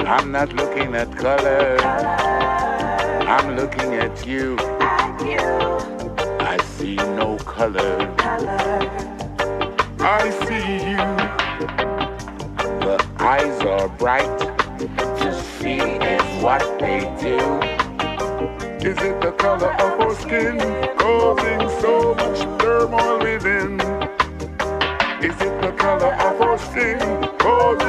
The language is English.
I'm not looking at color. I'm looking at you. I see no color. I see you. The eyes are bright. To see is what they do. Is it the color of our skin causing so much turmoil within? Is it the color of our skin causing